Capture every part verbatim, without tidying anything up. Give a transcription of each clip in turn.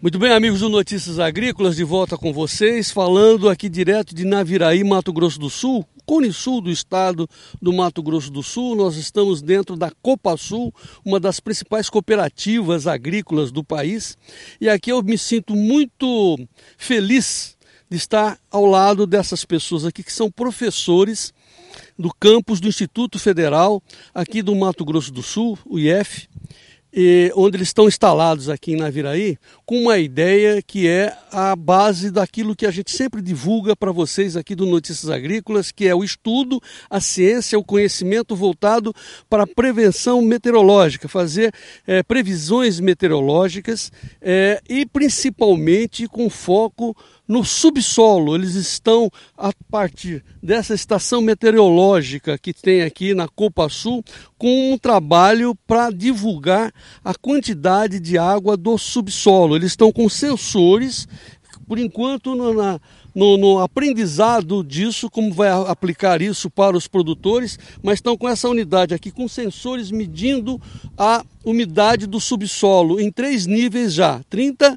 Muito bem, amigos do Notícias Agrícolas, de volta com vocês, falando aqui direto de Naviraí, Mato Grosso do Sul, Cone Sul do estado do Mato Grosso do Sul. Nós estamos dentro da Copasul, uma das principais cooperativas agrícolas do país, e aqui eu me sinto muito feliz de estar ao lado dessas pessoas aqui que são professores do campus do Instituto Federal aqui do Mato Grosso do Sul, o I F, E, onde eles estão instalados aqui em Naviraí, com uma ideia que é a base daquilo que a gente sempre divulga para vocês aqui do Notícias Agrícolas, que é o estudo, a ciência, o conhecimento voltado para a prevenção meteorológica, fazer é, previsões meteorológicas é, e principalmente com foco no subsolo. Eles estão, a partir dessa estação meteorológica que tem aqui na Copasul, com um trabalho para divulgar a quantidade de água do subsolo. Eles estão com sensores, por enquanto, no, na, no, no aprendizado disso, como vai aplicar isso para os produtores, mas estão com essa unidade aqui, com sensores medindo a umidade do subsolo em três níveis já, trinta,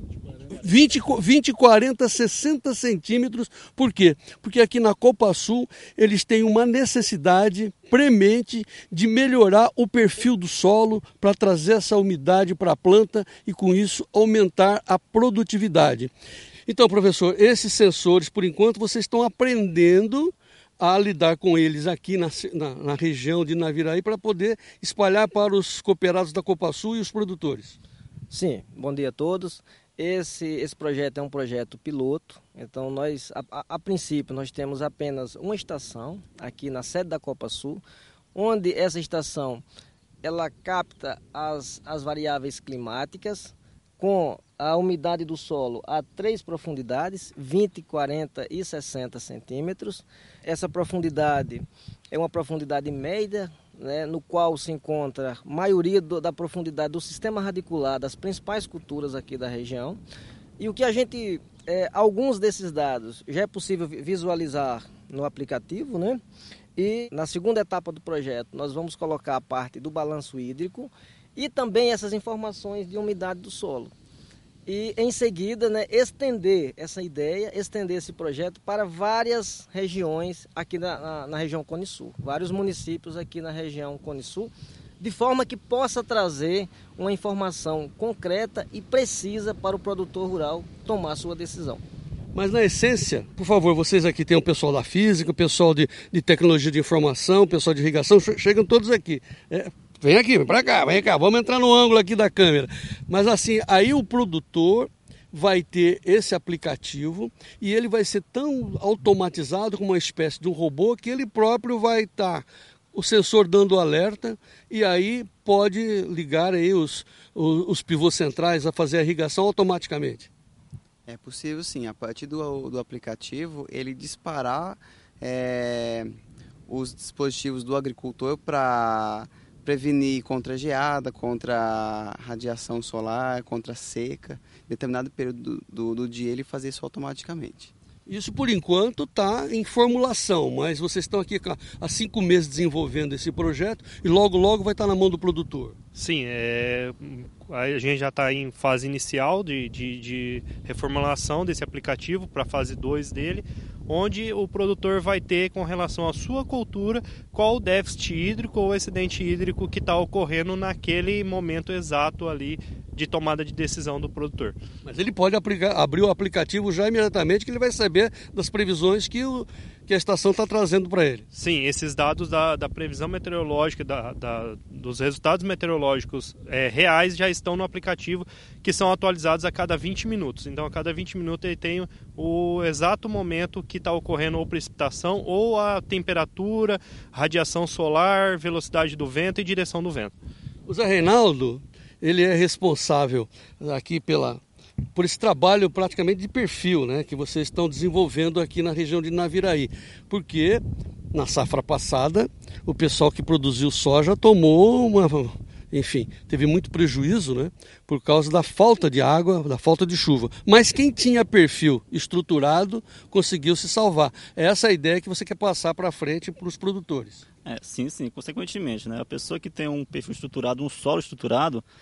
vinte, vinte, quarenta, sessenta centímetros. Por quê? Porque aqui na Copasul eles têm uma necessidade premente de melhorar o perfil do solo para trazer essa umidade para a planta e com isso aumentar a produtividade. Então, professor, esses sensores, por enquanto, vocês estão aprendendo a lidar com eles aqui na, na, na região de Naviraí para poder espalhar para os cooperados da Copasul e os produtores. Sim, bom dia a todos. Esse, esse projeto é um projeto piloto, então nós, a, a, a princípio, nós temos apenas uma estação aqui na sede da Copasul, onde essa estação ela capta as, as variáveis climáticas com a umidade do solo a três profundidades, vinte, quarenta e sessenta centímetros. Essa profundidade é uma profundidade média, né, no qual se encontra a maioria do, da profundidade do sistema radicular das principais culturas aqui da região. E o que a gente, é, alguns desses dados já é possível visualizar no aplicativo, né? E na segunda etapa do projeto nós vamos colocar a parte do balanço hídrico e também essas informações de umidade do solo. E em seguida, né, estender essa ideia, estender esse projeto para várias regiões aqui na, na, na região Cone Sul, vários municípios aqui na região Cone Sul, de forma que possa trazer uma informação concreta e precisa para o produtor rural tomar a sua decisão. Mas na essência, por favor, vocês aqui tem o pessoal da física, o pessoal de, de tecnologia de informação, o pessoal de irrigação, chegam todos aqui. É, Vem aqui, vem pra cá, vem cá, vamos entrar no ângulo aqui da câmera. Mas assim, aí o produtor vai ter esse aplicativo e ele vai ser tão automatizado como uma espécie de um robô que ele próprio vai estar, o sensor dando alerta, e aí pode ligar aí os, os, os pivôs centrais a fazer a irrigação automaticamente. É possível sim, a partir do, do aplicativo ele disparar é, os dispositivos do agricultor para prevenir contra geada, contra radiação solar, contra seca. Em determinado período do, do, do dia ele fazer isso automaticamente. Isso por enquanto está em formulação, mas vocês estão aqui há cinco meses desenvolvendo esse projeto e logo logo vai estar na mão do produtor. Sim, é, a gente já está em fase inicial de, de, de reformulação desse aplicativo para a fase dois dele, onde o produtor vai ter, com relação à sua cultura, qual o déficit hídrico ou excedente hídrico que está ocorrendo naquele momento exato ali de tomada de decisão do produtor. Mas ele pode aplicar, abrir o aplicativo já imediatamente, que ele vai saber das previsões que, o, que a estação está trazendo para ele. Sim, esses dados da, da previsão meteorológica, da, da, dos resultados meteorológicos é, reais já estão no aplicativo, que são atualizados a cada vinte minutos. Então, a cada vinte minutos ele tem o exato momento que está ocorrendo ou precipitação, ou a temperatura, radiação solar, velocidade do vento e direção do vento. O Zé Reinaldo, ele é responsável aqui pela, por esse trabalho praticamente de perfil, né, que vocês estão desenvolvendo aqui na região de Naviraí. Porque na safra passada, o pessoal que produziu soja tomou uma... Enfim, teve muito prejuízo, né, por causa da falta de água, da falta de chuva. Mas quem tinha perfil estruturado conseguiu se salvar. É essa a ideia que você quer passar para frente para os produtores. É, sim, sim, consequentemente, né? A pessoa que tem um perfil estruturado, um solo estruturado,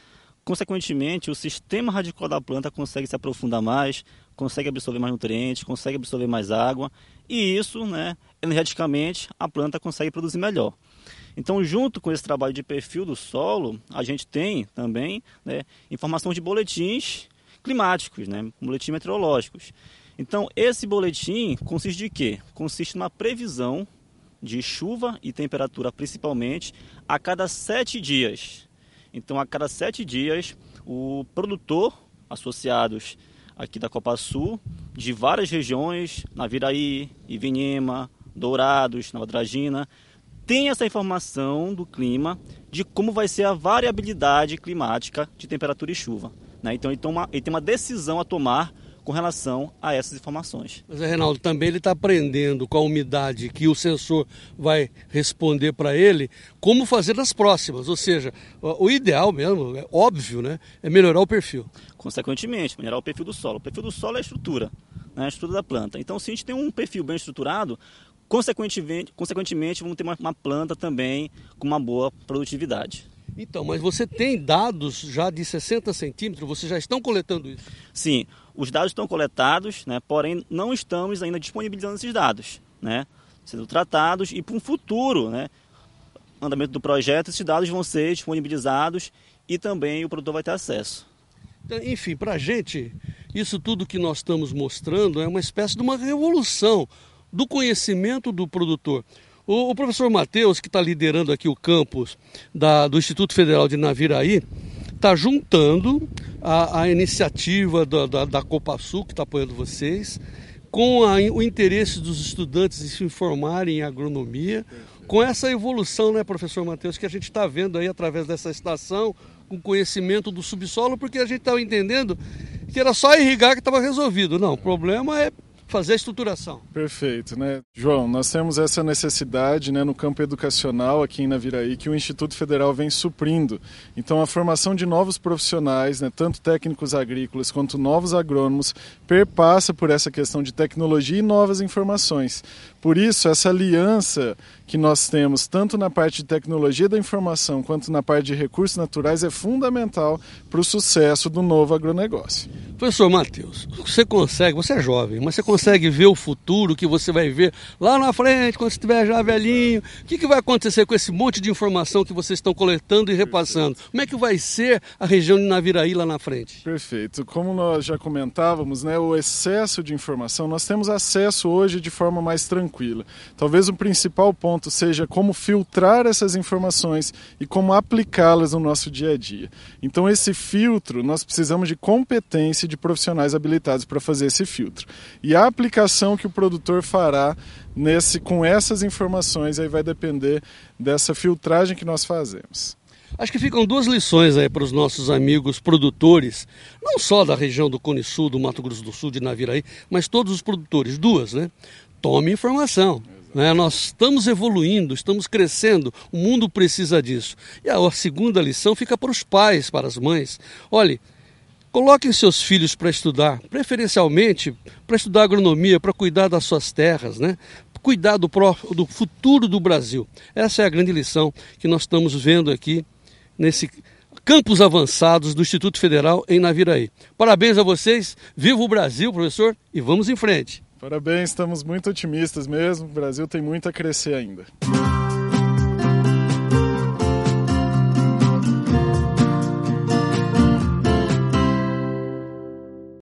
consequentemente, o sistema radicular da planta consegue se aprofundar mais, consegue absorver mais nutrientes, consegue absorver mais água, e isso, né, energeticamente, a planta consegue produzir melhor. Então, junto com esse trabalho de perfil do solo, a gente tem também, né, informação de boletins climáticos, né, boletins meteorológicos. Então, esse boletim consiste de quê? Consiste numa previsão de chuva e temperatura, principalmente, a cada sete dias. Então, a cada sete dias, o produtor, associados aqui da Copasul, de várias regiões, Naviraí, Ivinhema, Dourados, Nova Dragina, tem essa informação do clima, de como vai ser a variabilidade climática de temperatura e chuva, né? Então, ele, toma, ele tem uma decisão a tomar com relação a essas informações. Mas, Reinaldo, também ele está aprendendo com a umidade que o sensor vai responder para ele, como fazer nas próximas. Ou seja, o ideal mesmo, é óbvio, né, é melhorar o perfil. Consequentemente, melhorar o perfil do solo. O perfil do solo é a estrutura, né, a estrutura da planta. Então, se a gente tem um perfil bem estruturado, consequentemente, consequentemente vamos ter uma, uma planta também com uma boa produtividade. Então, mas você tem dados já de sessenta centímetros, vocês já estão coletando isso? Sim, os dados estão coletados, né, porém não estamos ainda disponibilizando esses dados, né, sendo tratados, e para um futuro, né, andamento do projeto, esses dados vão ser disponibilizados e também o produtor vai ter acesso. Então, enfim, para a gente, isso tudo que nós estamos mostrando é uma espécie de uma revolução do conhecimento do produtor. O, o professor Matheus, que está liderando aqui o campus da, do Instituto Federal de Naviraí, está juntando a, a iniciativa da, da, da Copasul, que está apoiando vocês, com a, o interesse dos estudantes em se informarem em agronomia, com essa evolução, né, professor Matheus, que a gente está vendo aí através dessa estação, com conhecimento do subsolo, porque a gente estava entendendo que era só irrigar que estava resolvido. Não, o problema é fazer a estruturação. Perfeito, né? João, nós temos essa necessidade, né, no campo educacional aqui em Naviraí, que o Instituto Federal vem suprindo. Então, a formação de novos profissionais, né, tanto técnicos agrícolas quanto novos agrônomos, perpassa por essa questão de tecnologia e novas informações. Por isso, essa aliança que nós temos, tanto na parte de tecnologia da informação quanto na parte de recursos naturais, é fundamental para o sucesso do novo agronegócio. Professor Matheus, você consegue, você é jovem, mas você consegue ver o futuro que você vai ver lá na frente, quando você estiver já velhinho? O que, que vai acontecer com esse monte de informação que vocês estão coletando e repassando? Perfeito. Como é que vai ser a região de Naviraí lá na frente? Perfeito. Como nós já comentávamos, né, o excesso de informação, nós temos acesso hoje de forma mais tranquila. Talvez o principal ponto seja como filtrar essas informações e como aplicá-las no nosso dia a dia. Então, esse filtro, nós precisamos de competência de profissionais habilitados para fazer esse filtro. E a aplicação que o produtor fará nesse, com essas informações aí vai depender dessa filtragem que nós fazemos. Acho que ficam duas lições aí para os nossos amigos produtores, não só da região do Cone Sul, do Mato Grosso do Sul, de Naviraí, mas todos os produtores. Duas, né? Tome informação. Né? Nós estamos evoluindo, estamos crescendo, o mundo precisa disso. E a segunda lição fica para os pais, para as mães. Olhe, coloquem seus filhos para estudar, preferencialmente para estudar agronomia, para cuidar das suas terras, né? Cuidar do, pró- do futuro do Brasil. Essa é a grande lição que nós estamos vendo aqui nesse campus avançados do Instituto Federal em Naviraí. Parabéns a vocês, viva o Brasil, professor, e vamos em frente. Parabéns, estamos muito otimistas mesmo, o Brasil tem muito a crescer ainda.